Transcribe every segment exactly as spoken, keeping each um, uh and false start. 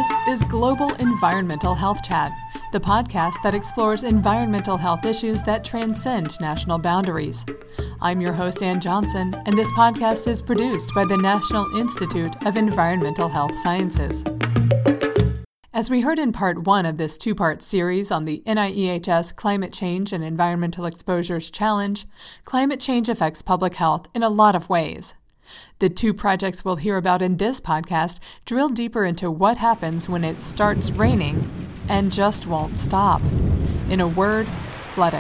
This is Global Environmental Health Chat, the podcast that explores environmental health issues that transcend national boundaries. I'm your host, Ann Johnson, and this podcast is produced by the National Institute of Environmental Health Sciences. As we heard in part one of this two-part series on the N I E H S Climate Change and Environmental Exposures Challenge, climate change affects public health in a lot of ways. The two projects we'll hear about in this podcast drill deeper into what happens when it starts raining and just won't stop. In a word, flooding.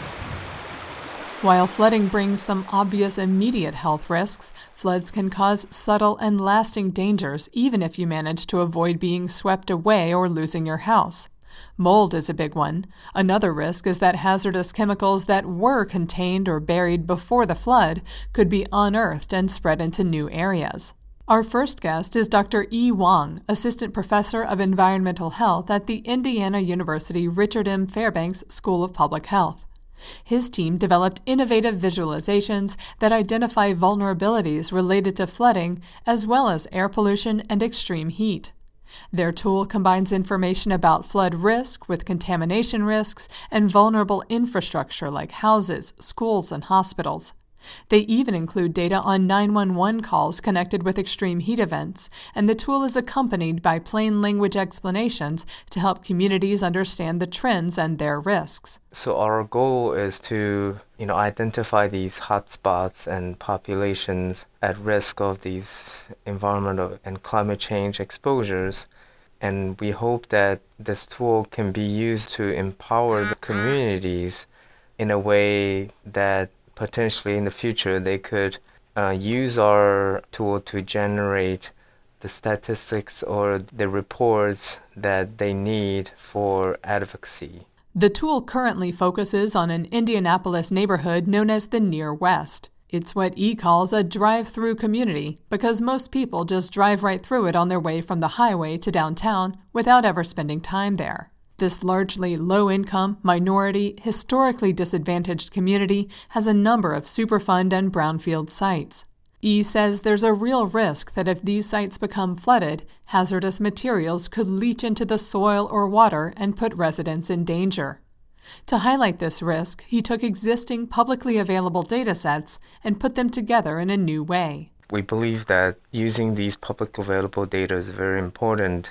While flooding brings some obvious immediate health risks, floods can cause subtle and lasting dangers even if you manage to avoid being swept away or losing your house. Mold is a big one. Another risk is that hazardous chemicals that were contained or buried before the flood could be unearthed and spread into new areas. Our first guest is Doctor Yi Wang, Assistant Professor of Environmental Health at the Indiana University Richard M. Fairbanks School of Public Health. His team developed innovative visualizations that identify vulnerabilities related to flooding as well as air pollution and extreme heat. Their tool combines information about flood risk with contamination risks and vulnerable infrastructure like houses, schools, and hospitals. They even include data on nine one one calls connected with extreme heat events, and the tool is accompanied by plain language explanations to help communities understand the trends and their risks. So our goal is to, you know, identify these hotspots and populations at risk of these environmental and climate change exposures. And we hope that this tool can be used to empower the communities in a way that potentially in the future they could uh, use our tool to generate the statistics or the reports that they need for advocacy. The tool currently focuses on an Indianapolis neighborhood known as the Near West. It's what E calls a drive-through community because most people just drive right through it on their way from the highway to downtown without ever spending time there. This largely low-income, minority, historically disadvantaged community has a number of Superfund and brownfield sites. E says there's a real risk that if these sites become flooded, hazardous materials could leach into the soil or water and put residents in danger. To highlight this risk, he took existing publicly available data sets and put them together in a new way. We believe that using these publicly available data is very important.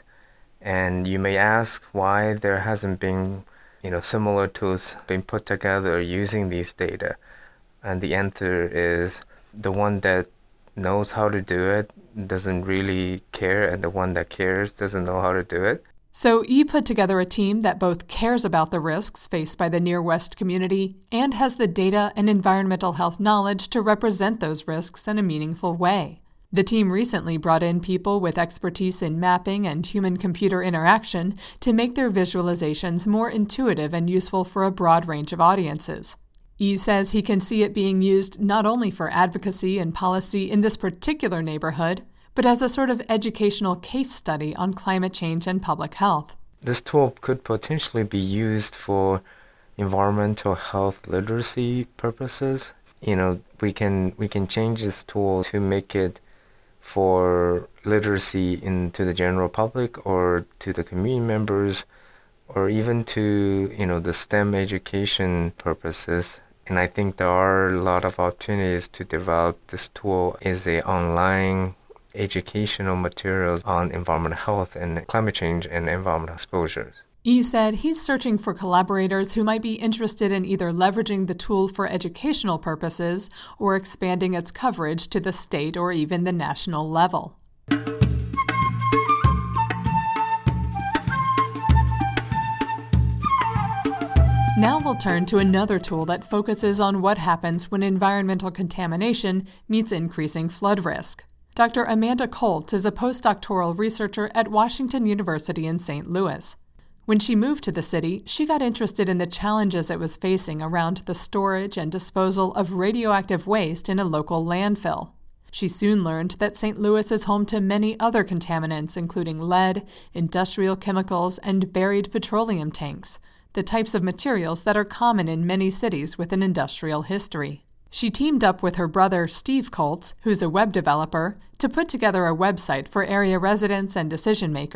And you may ask why there hasn't been, you know, similar tools being put together using these data. And the answer is the one that knows how to do it doesn't really care, and the one that cares doesn't know how to do it. So E put together a team that both cares about the risks faced by the Near West community and has the data and environmental health knowledge to represent those risks in a meaningful way. The team recently brought in people with expertise in mapping and human-computer interaction to make their visualizations more intuitive and useful for a broad range of audiences. E says he can see it being used not only for advocacy and policy in this particular neighborhood, but as a sort of educational case study on climate change and public health. This tool could potentially be used for environmental health literacy purposes. You know, we can we can change this tool to make it for literacy into the general public or to the community members or even to, you know, the STEM education purposes. And I think there are a lot of opportunities to develop this tool as a online educational materials on environmental health and climate change and environmental exposures. E said he's searching for collaborators who might be interested in either leveraging the tool for educational purposes or expanding its coverage to the state or even the national level. Now we'll turn to another tool that focuses on what happens when environmental contamination meets increasing flood risk. Doctor Amanda Koltz is a postdoctoral researcher at Washington University in Saint Louis. When she moved to the city, she got interested in the challenges it was facing around the storage and disposal of radioactive waste in a local landfill. She soon learned that Saint Louis is home to many other contaminants, including lead, industrial chemicals, and buried petroleum tanks, the types of materials that are common in many cities with an industrial history. She teamed up with her brother, Steve Koltz, who's a web developer, to put together a website for area residents and decision makers.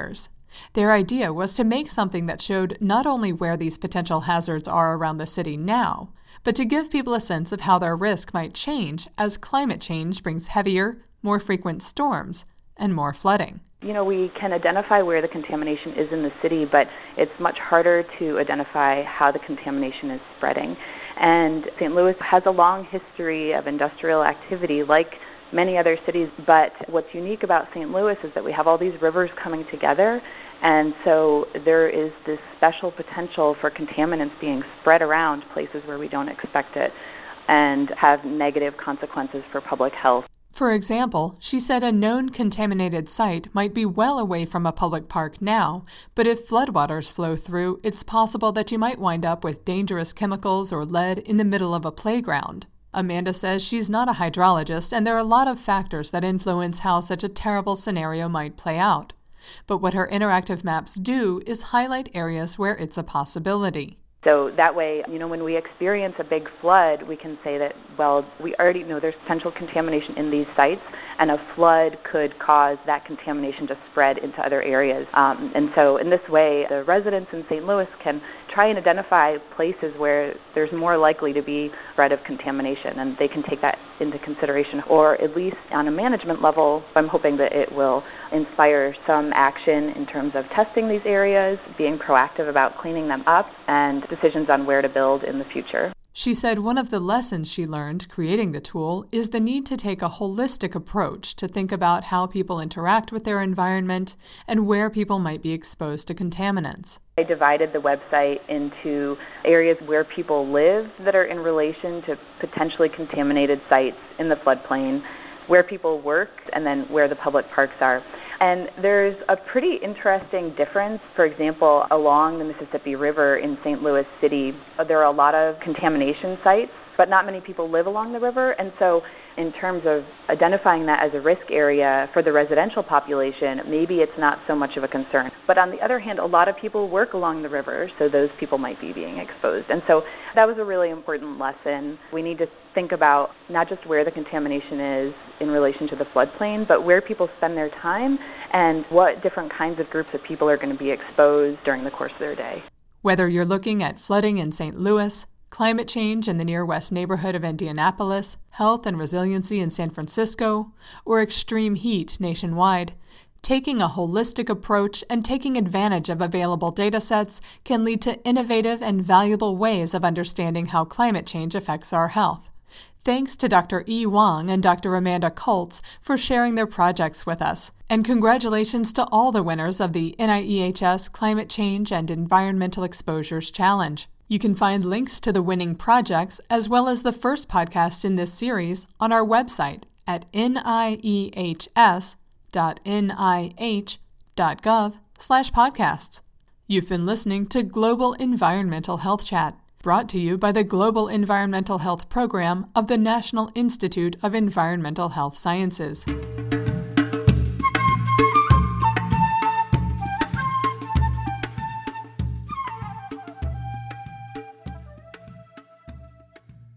Their idea was to make something that showed not only where these potential hazards are around the city now, but to give people a sense of how their risk might change as climate change brings heavier, more frequent storms and more flooding. You know, we can identify where the contamination is in the city, but it's much harder to identify how the contamination is spreading. And Saint Louis has a long history of industrial activity like many other cities, but what's unique about Saint Louis is that we have all these rivers coming together, and so there is this special potential for contaminants being spread around places where we don't expect it and have negative consequences for public health. For example, she said a known contaminated site might be well away from a public park now, but if floodwaters flow through, it's possible that you might wind up with dangerous chemicals or lead in the middle of a playground. Amanda says she's not a hydrologist, and there are a lot of factors that influence how such a terrible scenario might play out. But what her interactive maps do is highlight areas where it's a possibility. So that way, you know, when we experience a big flood, we can say that, well, we already know there's potential contamination in these sites, and a flood could cause that contamination to spread into other areas. Um, and so in this way, the residents in Saint Louis can try and identify places where there's more likely to be spread of contamination, and they can take that into consideration. Or at least on a management level, I'm hoping that it will inspire some action in terms of testing these areas, being proactive about cleaning them up, and decisions on where to build in the future. She said one of the lessons she learned creating the tool is the need to take a holistic approach to think about how people interact with their environment and where people might be exposed to contaminants. I divided the website into areas where people live that are in relation to potentially contaminated sites in the floodplain, where people work, and then where the public parks are. And there's a pretty interesting difference. For example, along the Mississippi River in Saint Louis City, there are a lot of contamination sites, but not many people live along the river. And so in terms of identifying that as a risk area for the residential population, maybe it's not so much of a concern. But on the other hand, a lot of people work along the river, so those people might be being exposed. And so that was a really important lesson. We need to think about not just where the contamination is in relation to the floodplain, but where people spend their time and what different kinds of groups of people are going to be exposed during the course of their day. Whether you're looking at flooding in Saint Louis, climate change in the near west neighborhood of Indianapolis, health and resiliency in San Francisco, or extreme heat nationwide, taking a holistic approach and taking advantage of available data sets can lead to innovative and valuable ways of understanding how climate change affects our health. Thanks to Doctor E. Wang and Doctor Amanda Kultz for sharing their projects with us. And congratulations to all the winners of the N I E H S Climate Change and Environmental Exposures Challenge. You can find links to the winning projects as well as the first podcast in this series on our website at N I E H S dot N I H dot gov slash podcasts. You've been listening to Global Environmental Health Chat, brought to you by the Global Environmental Health Program of the National Institute of Environmental Health Sciences.